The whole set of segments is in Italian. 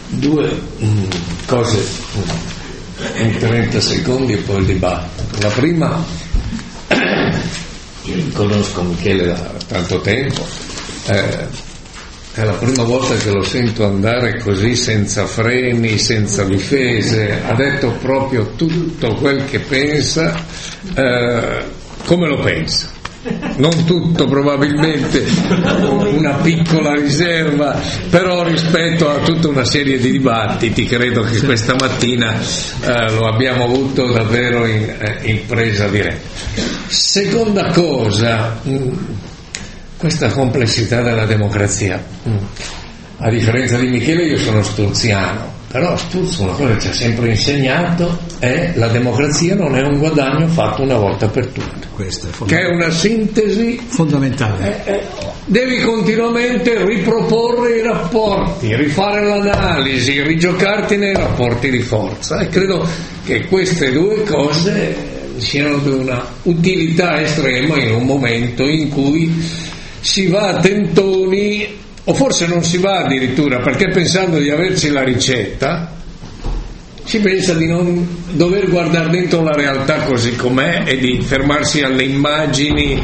Due cose in 30 secondi e poi il dibattito. La prima, conosco Michele da tanto tempo, è la prima volta che lo sento andare così senza freni, senza difese. Ha detto proprio tutto quel che pensa, come lo pensa. Non tutto probabilmente, una piccola riserva, però rispetto a tutta una serie di dibattiti credo che questa mattina lo abbiamo avuto davvero in presa diretta. Seconda cosa, questa complessità della democrazia. A differenza di Michele io sono sturziano, però Sturzo una cosa che ci ha sempre insegnato è la democrazia non è un guadagno fatto una volta per tutte. Questo è che è una sintesi fondamentale. Devi continuamente riproporre i rapporti, rifare l'analisi, rigiocarti nei rapporti di forza, e credo che queste due cose siano di una utilità estrema in un momento in cui si va a tentoni, o forse non si va addirittura, perché pensando di averci la ricetta si pensa di non dover guardare dentro la realtà così com'è e di fermarsi alle immagini,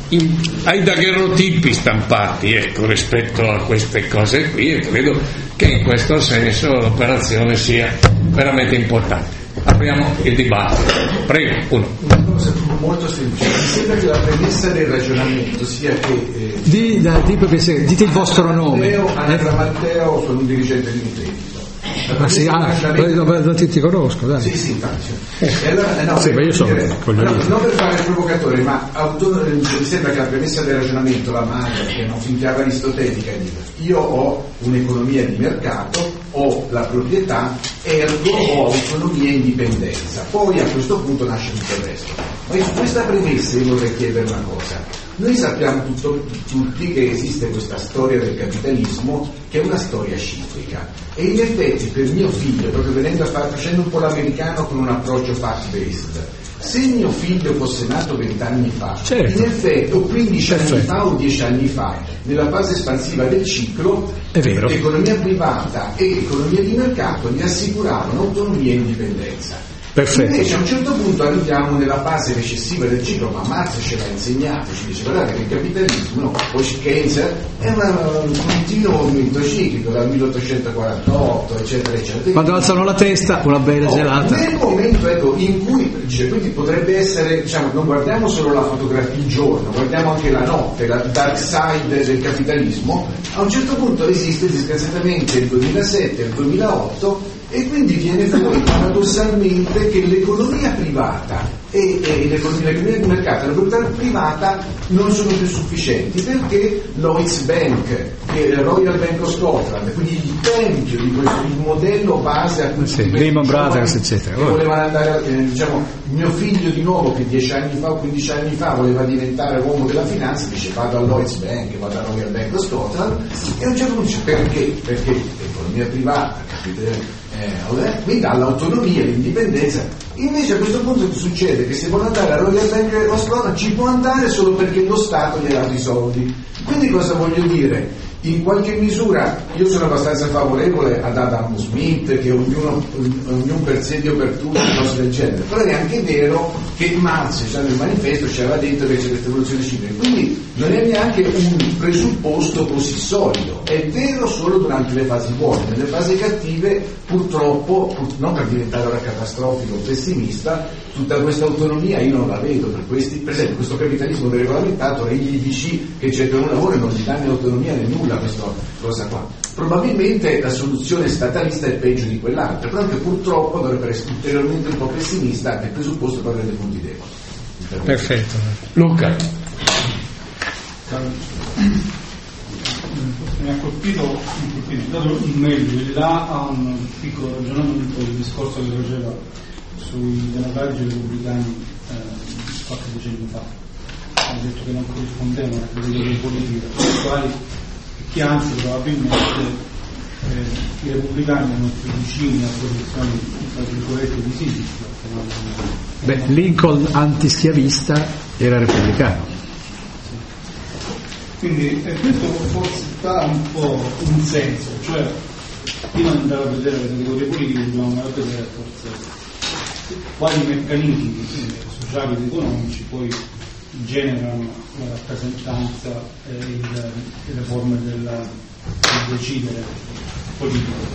ai daguerrotipi stampati, ecco, rispetto a queste cose qui, e credo che in questo senso l'operazione sia veramente importante. Apriamo il dibattito. Prego, uno. Una cosa molto semplice. Mi sembra che la premessa del ragionamento sia che dite il vostro nome. Andrea Matteo, sono un dirigente di Unicredito. Ma sì, ti conosco, dai. Sì, faccio. Allora, sì, ma io sono non per fare il provocatore, ma mi sembra che la premessa del ragionamento, la madre, che non finché aristotetica, io ho un'economia di mercato, ho la proprietà, ergo ho autonomia e indipendenza. Poi a questo punto nasce tutto il resto. Ma su questa premessa io vorrei chiedere una cosa. Noi sappiamo tutti che esiste questa storia del capitalismo che è una storia ciclica, e in effetti per mio figlio, proprio facendo un po' l'americano con un approccio fact-based, se mio figlio fosse nato 20 anni fa, certo, in effetti, o 15 anni fa o 10 anni fa, nella fase espansiva del ciclo, economia privata e economia di mercato gli assicuravano autonomia e indipendenza. Perfetto. Invece a un certo punto arriviamo nella fase recessiva del ciclo, ma Marx ce l'ha insegnato, ci dice guardate che il capitalismo, o Keynes, è un continuo movimento ciclico dal 1848 eccetera eccetera. Quando alzano la testa una bella gelata. Nel momento in cui quindi potrebbe essere, non guardiamo solo la fotografia il giorno, guardiamo anche la notte, la dark side del capitalismo, a un certo punto esiste disgraziatamente il 2007 e il 2008, e quindi viene fuori paradossalmente che l'economia privata e l'economia di mercato e la proprietà privata non sono più sufficienti, perché Lloyds Bank e la Royal Bank of Scotland, quindi il tempio di questo, il modello base a cui Lehman Brothers eccetera, volevano andare, mio figlio di nuovo che 10 anni fa o 15 anni fa voleva diventare l'uomo della finanza, dice vado a Lloyds Bank, vado a Royal Bank of Scotland, e a un certo punto dice perché l'economia privata, capite? Quindi ha l'autonomia e l'indipendenza. Invece a questo punto succede che se vuole andare a Royal Bank of Scotland ci può andare solo perché lo Stato gli ha dato i soldi. Quindi cosa voglio dire? In qualche misura io sono abbastanza favorevole ad Adam Smith, che ognuno per sé Dio per tutti, cose del genere, però è anche vero che Marx nel manifesto ci aveva detto che c'è questa evoluzione ciclica, quindi non è neanche un presupposto così solido. È vero solo durante le fasi buone, nelle fasi cattive purtroppo, non per diventare ora catastrofico o pessimista, tutta questa autonomia io non la vedo. Per esempio questo capitalismo regolamentato, e gli dici che cercano un lavoro e non gli danno autonomia né nulla, questa cosa qua. Probabilmente la soluzione statalista è peggio di quell'altra, però anche purtroppo dovrebbe essere ulteriormente un po' pessimista, anche il presupposto per avere dei punti deboli. Perfetto. Luca. Mi ha colpito dato meglio là a un piccolo ragionamento del discorso che faceva sui democratici repubblicani qualche decennio fa. Ha detto che non corrispondevano a criterie politiche, che anzi probabilmente i repubblicani erano più vicini a posizioni tra virgolette di sinistra. Lincoln antischiavista era repubblicano. Quindi questo forse dà un po' un senso, cioè prima di andare a vedere le categorie politiche dobbiamo andare a vedere forse quali meccanismi sociali ed economici poi generano la rappresentanza e le forme del decidere politico.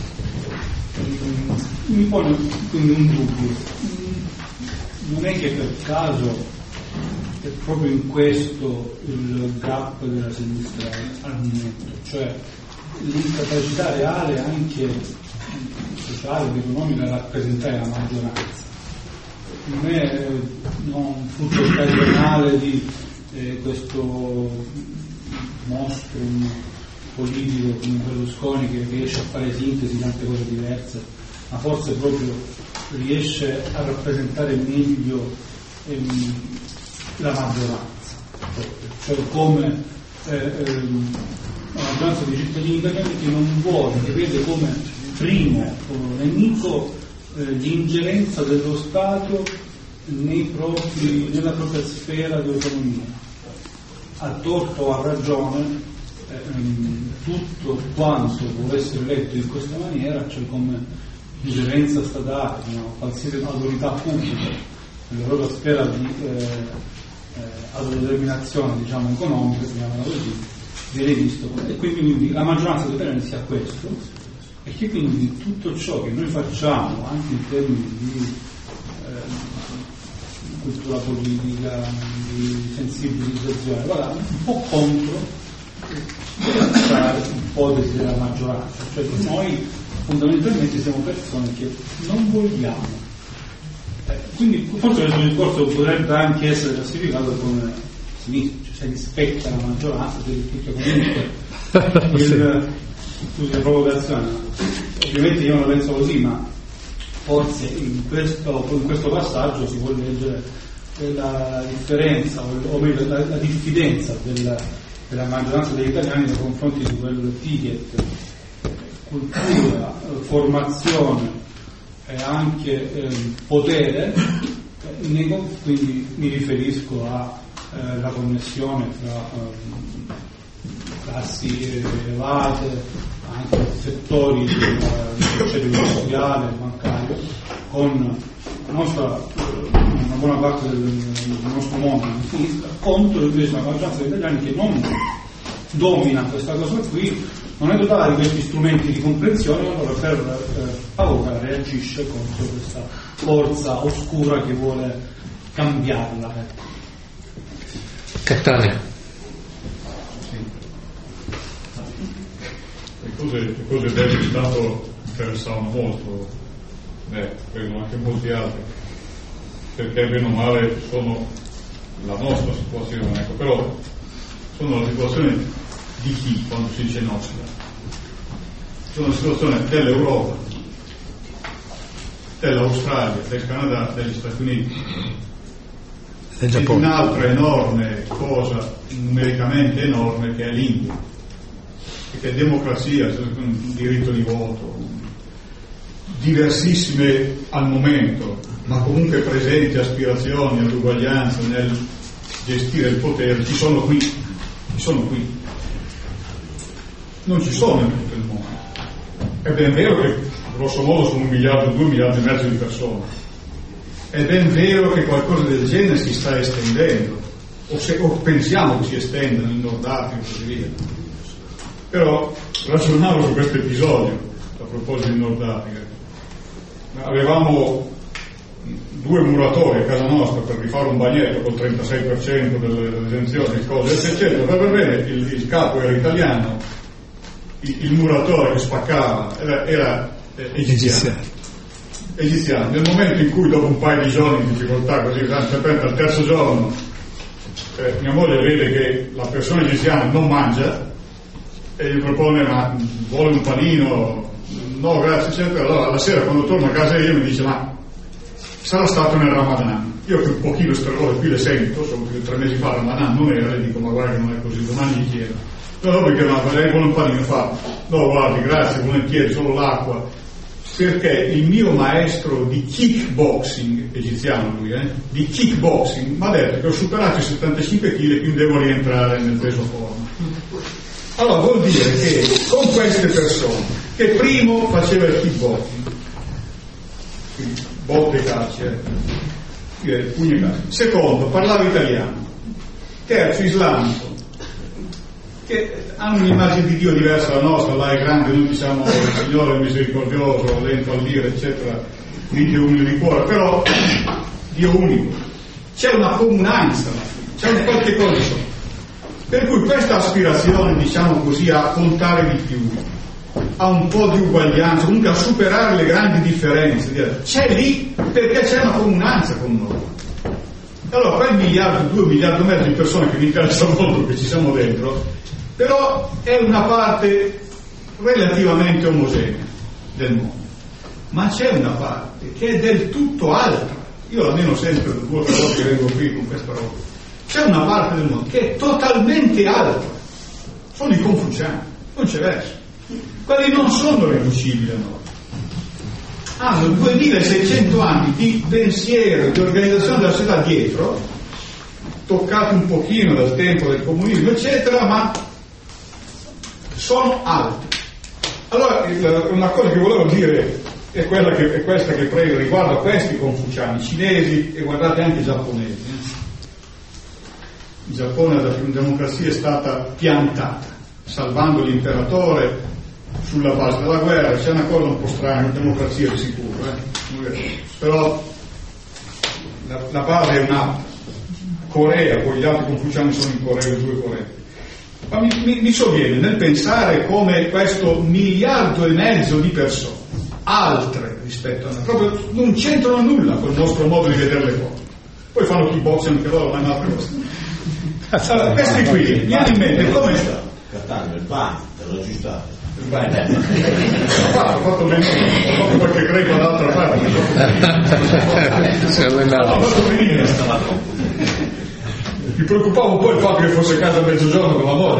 Mi pone quindi un dubbio: non è che per caso è proprio in questo il gap della sinistra al momento, cioè l'incapacità reale anche sociale ed economica a rappresentare la maggioranza. Non è un frutto occasionale di questo mostrum politico come Berlusconi che riesce a fare sintesi di tante cose diverse, ma forse proprio riesce a rappresentare meglio la maggioranza, cioè come la maggioranza dei cittadini italiani che non vuole, che vede come primo nemico l'ingerenza dello Stato nella propria sfera di autonomia. A torto o a ragione tutto quanto può essere letto in questa maniera, cioè come ingerenza statale, qualsiasi autorità pubblica nella propria sfera di autodeterminazione, diciamo, economica, chiamiamola così, viene visto. E quindi la maggioranza degli italiani sia questo, e che quindi tutto ciò che noi facciamo anche in termini di cultura politica, di sensibilizzazione, vada un po' contro l'ipotesi della maggioranza, cioè che noi fondamentalmente siamo persone che non vogliamo. Quindi forse questo discorso potrebbe anche essere classificato come sinistra, cioè se rispetta la maggioranza, se rispetta comunque scusi la provocazione, ovviamente io non penso così, ma forse in questo passaggio si può leggere la differenza o meglio la diffidenza della maggioranza degli italiani nei confronti di quel ticket cultura, formazione e anche potere, quindi mi riferisco alla connessione tra classi elevate, anche settori del ceto industriale, bancario, con una buona parte del nostro mondo di sinistra, contro invece una maggioranza degli italiani che non domina questa cosa qui, non è dotata di questi strumenti di comprensione, allora per provocare reagisce contro questa forza oscura che vuole cambiarla. Cattaneo. Le cose del Stato interessavano molto, credo anche molti altri, perché bene o male sono la nostra situazione, ecco, però sono la situazione di chi quando si dice nostra? Sono la situazione dell'Europa, dell'Australia, del Canada, degli Stati Uniti, del e di Giappone. un'altra enorme cosa, numericamente enorme, che è l'India, che è democrazia, cioè un diritto di voto, diversissime al momento, ma comunque presenti aspirazioni all'uguaglianza nel gestire il potere, ci sono qui, non ci sono in tutto il mondo. È ben vero che grosso modo sono 1 miliardo, 2 miliardi e mezzo di persone, è ben vero che qualcosa del genere si sta estendendo, o pensiamo che si estenda nel Nord Africa e così via. Però ragionavo su questo episodio a proposito di Nord Africa. Avevamo 2 muratori a casa nostra per rifare un bagnetto col 36% delle esenzioni, cose eccetera. Va bene, il capo era italiano, il muratore che spaccava era egiziano. Nel momento in cui dopo un paio di giorni di difficoltà così, al terzo giorno mia moglie vede che la persona egiziana non mangia e gli propone: ma vuole un panino? No grazie, eccetera. Allora la sera quando torno a casa io mi dice: ma sarà stato nel Ramadan? Io che un pochino queste cose qui le sento, sono più di 3 mesi fa, Ramadan non era, le dico: ma guarda che non è così, domani gli chiedo. No, perché lei vuole un panino? Fa: no guardi, grazie, volentieri, solo l'acqua. Perché il mio maestro di kickboxing, egiziano lui, di kickboxing, mi ha detto che ho superato i 75 kg e quindi devo rientrare nel peso forma. Allora vuol dire che con queste persone che primo faceva il kickboxing, botte e calci, pugni e calci. Secondo, parlava italiano. Terzo, islamico, che hanno un'immagine di Dio diversa dalla nostra, là è grande, noi diciamo il Signore è misericordioso, lento al dire, eccetera, di Dio unico di cuore, però Dio unico. C'è una comunanza, c'è un qualche cosa sopra. Per cui questa aspirazione, diciamo così, a contare di più, a un po' di uguaglianza, comunque a superare le grandi differenze, c'è lì perché c'è una comunanza con noi. Allora, quel 2 miliardi e mezzo di persone che mi interessa molto, che ci siamo dentro, però è una parte relativamente omogenea del mondo. Ma c'è una parte che è del tutto altra. Io almeno sempre 2 o 3 volte che vengo qui con questa roba. C'è una parte del mondo che è totalmente altra. Sono i confuciani, non c'è verso. Quelli non sono riducibili a noi. Hanno 2600 anni di pensiero, di organizzazione della società dietro, toccati un pochino dal tempo del comunismo, eccetera, ma sono altri. Allora, una cosa che volevo dire è questa che prego riguardo a questi confuciani, cinesi e guardate anche i giapponesi. Il Giappone, la democrazia è stata piantata, salvando l'imperatore sulla base della guerra. C'è una cosa un po' strana, una democrazia di sicuro, però la base è un'altra. Corea, poi gli altri confuciani sono in Corea, le 2 Coree. Ma mi sovviene nel pensare come questo 1,5 miliardi di persone, altre rispetto a noi, proprio non c'entrano nulla con il nostro modo di vedere le cose. Poi fanno kickboxing anche loro, ma è un'altra cosa. Allora, questi qui, mi hanno in mente come sta? Catania, il bagno, te l'ho aggiustato. Ho fatto bene, ho fatto qualche greco dall'altra parte. Mi preoccupava un po' il fatto che fosse a casa a mezzogiorno con la moglie,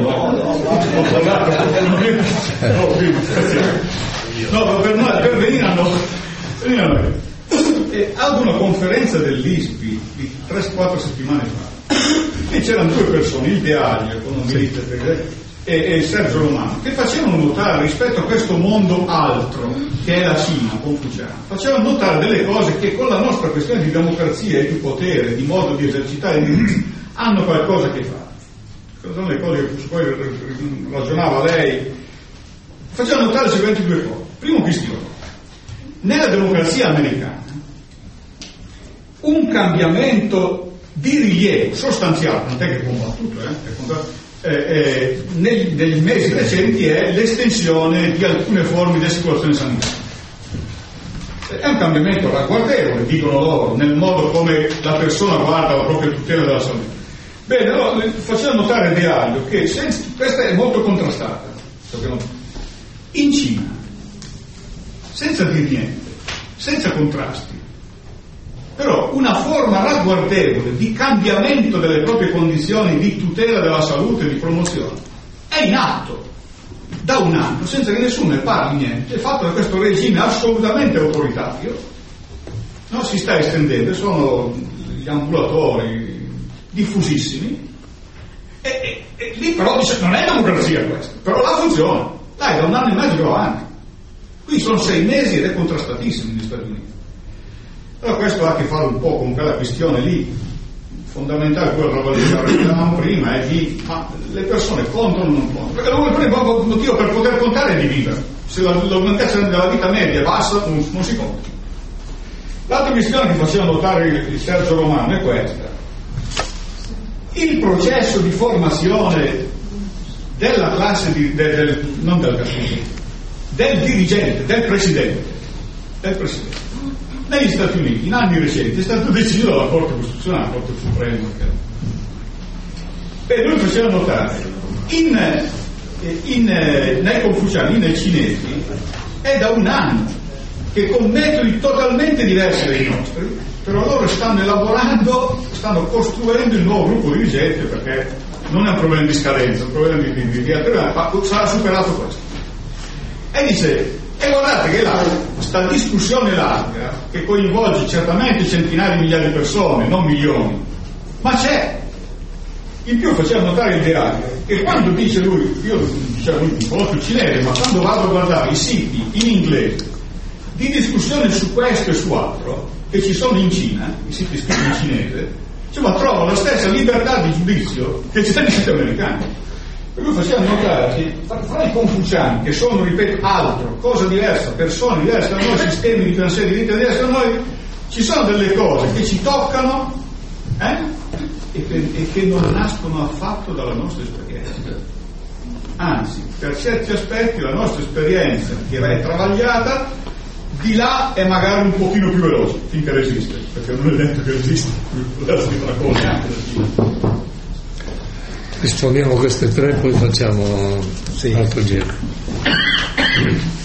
no, per venire a noi. Ad una conferenza dell'ISPI di 3-4 settimane fa, e c'erano 2 persone, il Deaglio, economista, e Sergio Romano, che facevano notare rispetto a questo mondo altro che è la Cina confuciana, facevano notare delle cose che con la nostra questione di democrazia e di potere, di modo di esercitare i diritti, hanno qualcosa a che fare. Sono le cose su cui ragionava lei. Facevano notare le seguenti 2 cose. Primo, questione: nella democrazia americana un cambiamento di rilievo sostanziale, non è che è combattuto, negli mesi recenti è l'estensione di alcune forme di assicurazione sanitaria. È un cambiamento ragguardevole, dicono loro, nel modo come la persona guarda la propria tutela della salute. Bene, allora facciamo notare Deaglio che questa è molto contrastata. In Cina, senza dire niente, senza contrasti, però una forma ragguardevole di cambiamento delle proprie condizioni di tutela della salute e di promozione è in atto da un anno, senza che nessuno ne parli niente. È fatto da questo regime assolutamente autoritario, no? Si sta estendendo, sono gli ambulatori diffusissimi, e lì però dice non è democrazia questa, però la funziona, dai, da 1 anno e mezzo che va avanti. Qui sono 6 mesi ed è contrastatissimo negli Stati Uniti. Allora questo ha a che fare un po' con quella questione lì fondamentale, quella che parlavamo prima, è di le persone contano o non contano, perché l'unico motivo per poter contare è di vivere. Se la lunghezza della vita media è bassa non si conta. L'altra questione che faceva notare il Sergio Romano è questa: il processo di formazione della classe non del dirigente, del presidente negli Stati Uniti in anni recenti è stato deciso dalla Corte Costituzionale, la Corte Suprema. Noi facciamo notare nei confuciani, nei cinesi, è da 1 anno che con metodi totalmente diversi dai nostri, però loro stanno elaborando, stanno costruendo il nuovo gruppo dirigente, perché non è un problema di scadenza, è un problema di altro, sarà superato questo. E dice, e guardate che questa discussione larga, che coinvolge certamente centinaia di migliaia di persone, non milioni, ma c'è. In più facciamo notare il diario che quando dice lui, io conosco il cinese, ma quando vado a guardare i siti in inglese di discussione su questo e su altro che ci sono in Cina, i siti scritti in cinese, insomma trovo la stessa libertà di giudizio che c'è negli siti americani. Per cui facciamo notare che fra i confuciani, che sono, ripeto, altro, cosa diversa, persone diverse da noi, sistemi di pensiero di vita diversi da noi, ci sono delle cose che ci toccano e che non nascono affatto dalla nostra esperienza. Anzi, per certi aspetti la nostra esperienza, che è travagliata, di là è magari un pochino più veloce, finché resiste, perché non è detto che resiste, può essere una cosa anche da Rispondiamo a queste tre, poi facciamo altro giro.